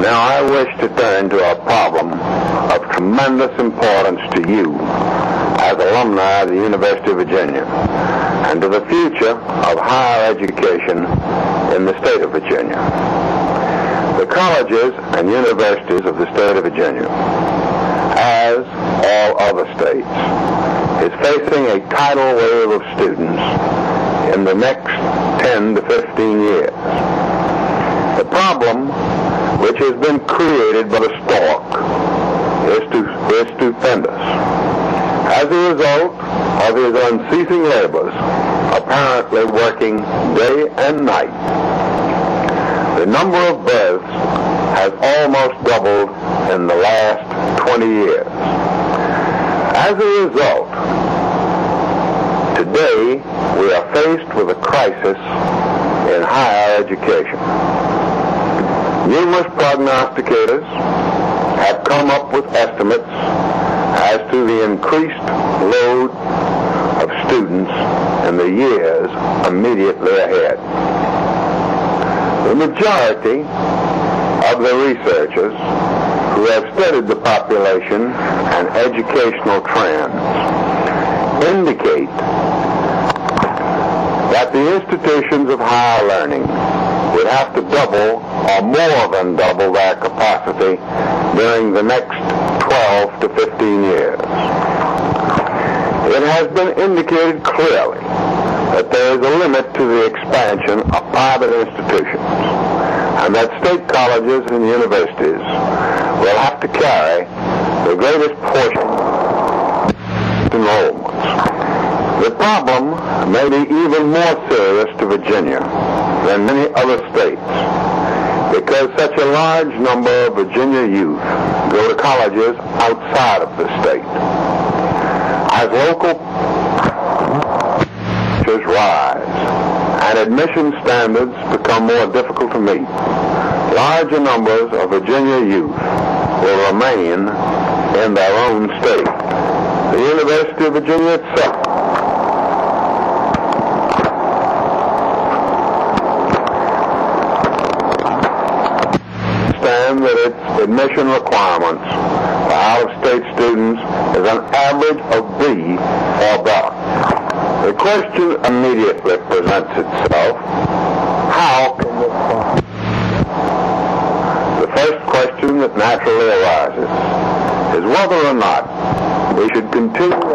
Now I wish to turn to a problem of tremendous importance to you as alumni of the University of Virginia and to the future of higher education in the state of Virginia. The colleges and universities of the state of Virginia, as all other states, is facing a tidal wave of students in the next 10 to 15 years. The problem, which has been created by the stork, is stupendous. As a result of his unceasing labors, apparently working day and night, the number of births has almost doubled in the last 20 years. As a result, today we are faced with a crisis in higher education. Numerous prognosticators have come up with estimates as to the increased load of students in the years immediately ahead. The majority of the researchers who have studied the population and educational trends indicate that the institutions of higher learning would have to double or more than double their capacity during the next 12 to 15 years. It has been indicated clearly that there is a limit to the expansion of private institutions and that state colleges and universities will have to carry the greatest portion of enrollments. The problem may be even more serious to Virginia than many other states because such a large number of Virginia youth go to colleges outside of the state. As local pressures rise and admission standards become more difficult to meet, larger numbers of Virginia youth will remain in their own state. The University of Virginia itself that its admission requirements for out-of-state students is an average of B or better. The question immediately presents itself, how can this possibly? The first question that naturally arises is whether or not we should continue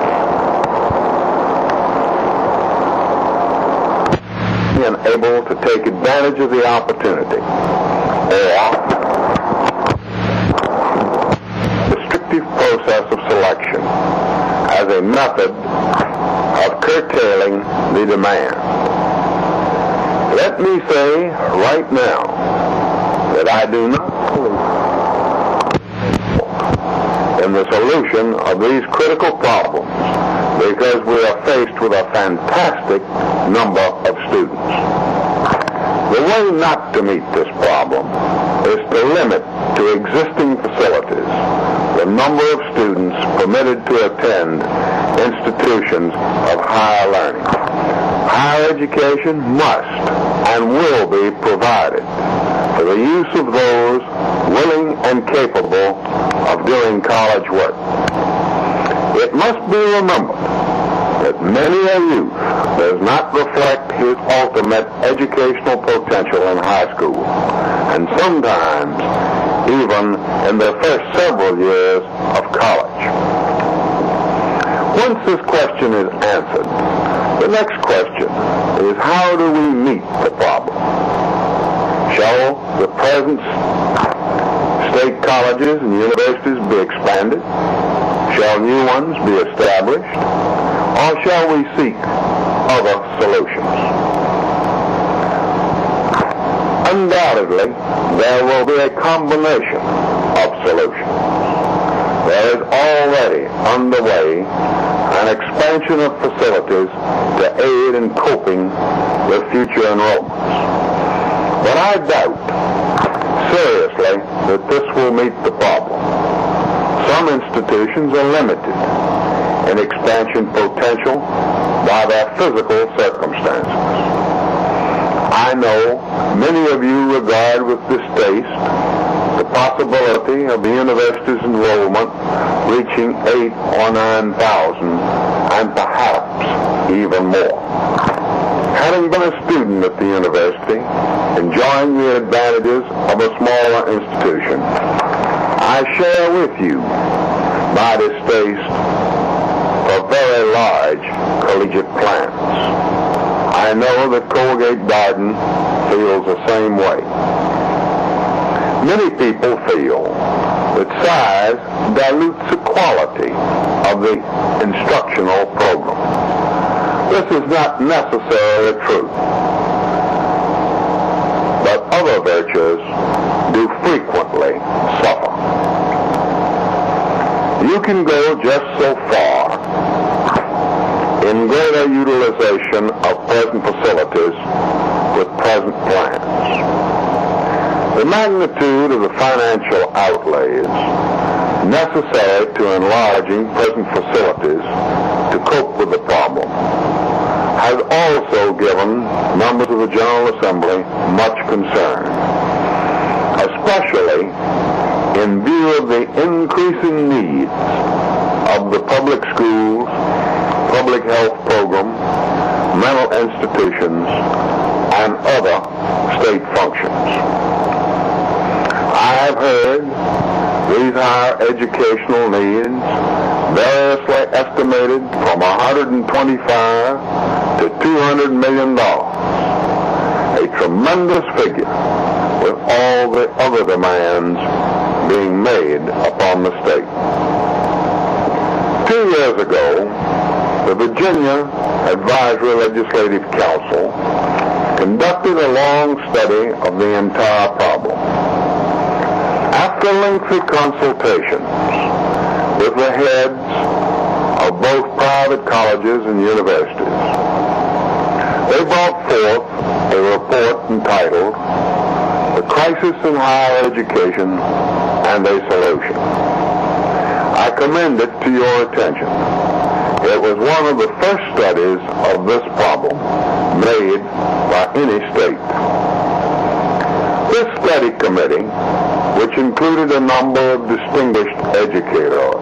being able to take advantage of the opportunity or process of selection as a method of curtailing the demand. Let me say right now that I do not believe in the solution of these critical problems because we are faced with a fantastic number of students. The way not to meet this problem is to limit to existing facilities the number of students permitted to attend institutions of higher learning. Higher education must and will be provided for the use of those willing and capable of doing college work. It must be remembered that many a youth does not reflect his ultimate educational potential in high school, and sometimes even in their first several years of college. Once this question is answered, the next question is how do we meet the problem? Shall the present state colleges and universities be expanded? Shall new ones be established? Or shall we seek other solutions? Undoubtedly, there will be a combination of solutions. There is already underway an expansion of facilities to aid in coping with future enrollments. But I doubt seriously that this will meet the problem. Some institutions are limited in expansion potential by their physical circumstances. I know many of you regard with distaste possibility of the university's enrollment reaching 8,000 or 9,000, and perhaps even more. Having been a student at the university, enjoying the advantages of a smaller institution, I share with you my distaste for very large collegiate plants. I know that Colgate Garden feels the same way. Many people feel that size dilutes the quality of the instructional program. This is not necessarily true, but other virtues do frequently suffer. You can go just so far in greater utilization of present facilities with present plans. The magnitude of the financial outlays necessary to enlarging present facilities to cope with the problem has also given members of the General Assembly much concern, especially in view of the increasing needs of the public schools, public health program, mental institutions, and other state functions. I have heard these higher educational needs variously estimated from $125 to $200 million, a tremendous figure, with all the other demands being made upon the state. 2 years ago, the Virginia Advisory Legislative Council conducted a long study of the entire problem. After lengthy consultations with the heads of both private colleges and universities, they brought forth a report entitled "The Crisis in Higher Education and a Solution." I commend it to your attention. It was one of the first studies of this problem made by any state. This study committee, which included a number of distinguished educators,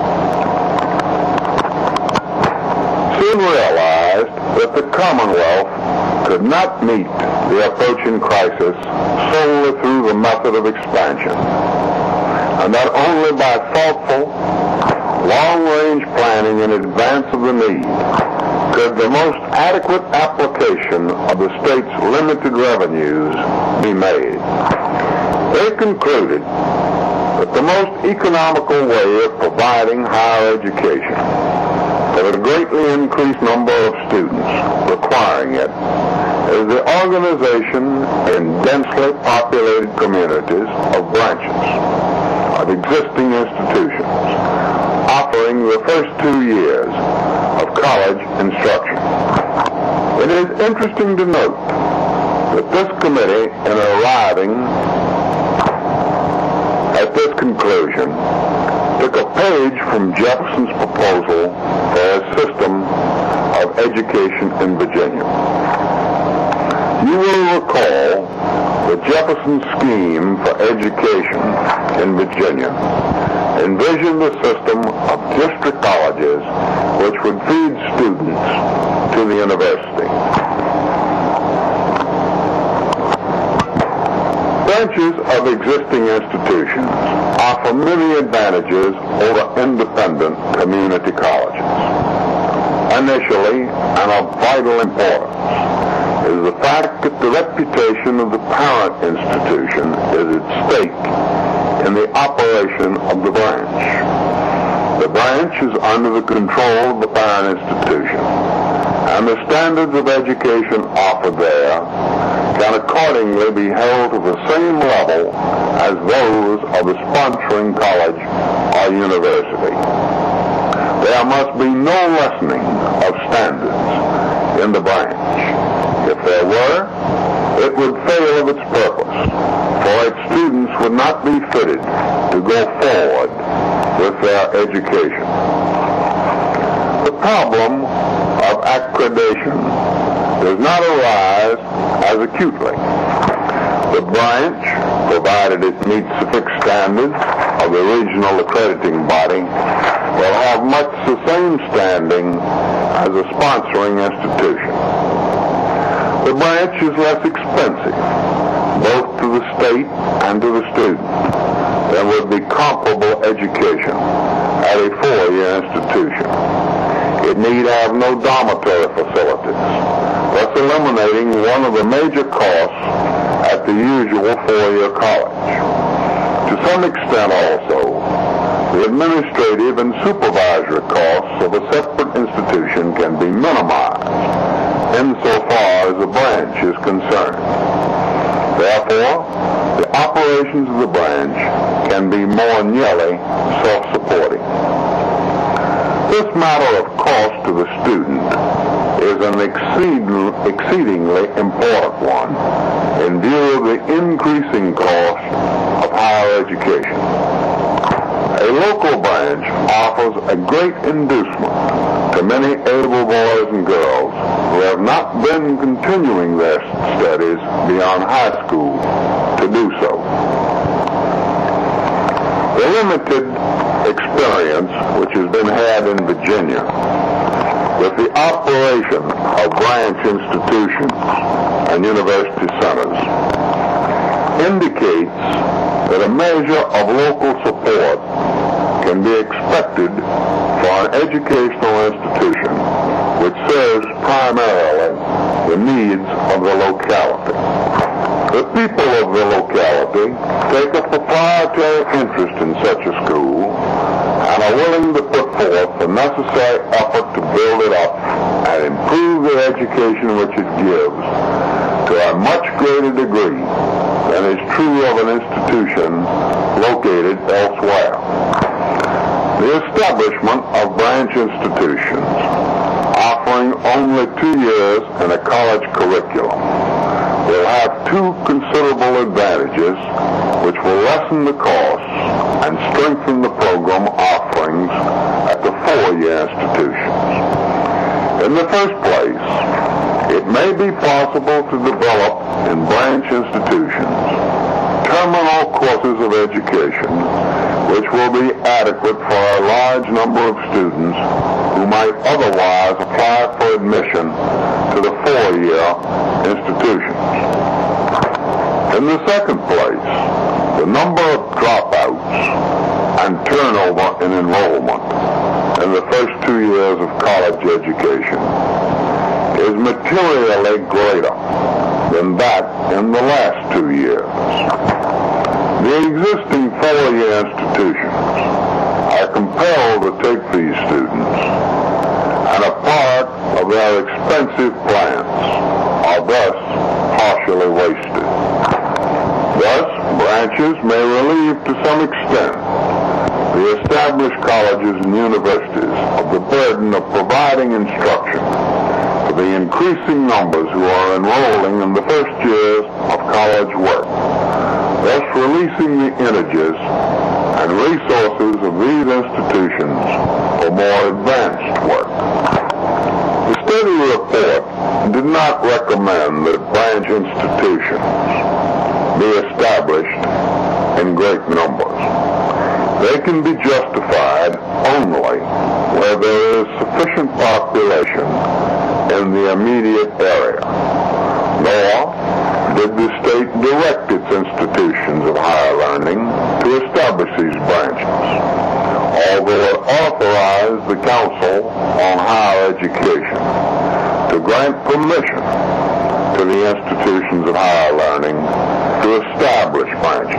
soon realized that the Commonwealth could not meet the approaching crisis solely through the method of expansion, and that only by thoughtful, long-range planning in advance of the need could the most adequate application of the state's limited revenues be made. They concluded that the most economical way of providing higher education for the greatly increased number of students requiring it is the organization in densely populated communities of branches of existing institutions, offering the first 2 years of college instruction. It is interesting to note that this committee, in arriving at this conclusion, took a page from Jefferson's proposal for a system of education in Virginia. You will recall that Jefferson's scheme for education in Virginia envisioned a system of district colleges which would feed students to the university. Branches of existing institutions offer many advantages over independent community colleges. Initially, and of vital importance, is the fact that the reputation of the parent institution is at stake in the operation of the branch. The branch is under the control of the parent institution, and the standards of education offered there can accordingly be held to the same level as those of the sponsoring college or university. There must be no lessening of standards in the branch. If there were, it would fail of its purpose, for its students would not be fitted to go forward with their education. The problem of accreditation does not arise as acutely. The branch, provided it meets the fixed standards of the regional accrediting body, will have much the same standing as a sponsoring institution. The branch is less expensive, both to the state and to the student, than would be comparable education at a four-year institution. It need have no dormitory facilities, thus eliminating one of the major costs at the usual four-year college. To some extent also, the administrative and supervisory costs of a separate institution can be minimized insofar as the branch is concerned. Therefore, the operations of the branch can be more nearly self-supporting. This matter of cost to the student is an exceedingly important one in view of the increasing cost of higher education. A local branch offers a great inducement to many able boys and girls who have not been continuing their studies beyond high school to do so. The limited experience which has been had in Virginia with the operation of branch institutions and university centers indicates that a measure of local support can be expected for an educational institution which serves primarily the needs of the locality. The people of the locality take a proprietary interest in such a school and are willing to put forth the necessary effort to build it up and improve the education which it gives to a much greater degree than is true of an institution located elsewhere. The establishment of branch institutions offering only 2 years in a college curriculum will have two considerable advantages which will lessen the costs and strengthen the program offerings at the four-year institutions. In the first place, it may be possible to develop in branch institutions terminal courses of education which will be adequate for a large number of students who might otherwise apply for admission to the four-year institutions. In the second place, the number of dropouts and turnover in enrollment in the first 2 years of college education is materially greater than that in the last 2 years. The existing four-year institutions are compelled to take these students, and a part of their expensive plans are thus partially wasted. Thus, branches may relieve to some extent the established colleges and universities of the burden of providing instruction for the increasing numbers who are enrolling in the first years of college work, thus releasing the energies and resources of these institutions for more advanced work. The study report did not recommend that branch institutions be established in great numbers. They can be justified only where there is sufficient population in the immediate area. Nor did the state direct its institutions of higher learning to establish these branches, although it authorized the Council on Higher Education to grant permission to the institutions of higher learning to establish branches.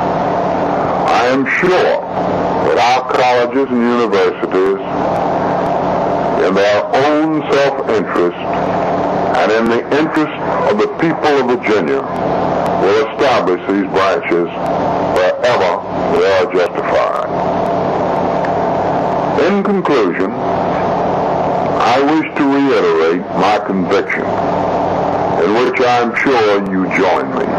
I am sure that our colleges and universities, in their own self-interest and in the interest of the people of Virginia, will establish these branches wherever they are justified. In conclusion, I wish to reiterate my conviction, in which I am sure you join me,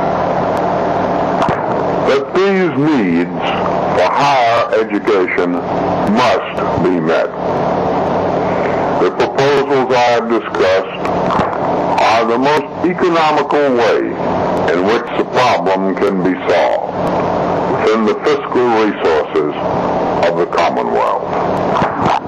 that these needs for higher education must be met. The proposals I have discussed are the most economical way in which the problem can be solved within the fiscal resources of the Commonwealth.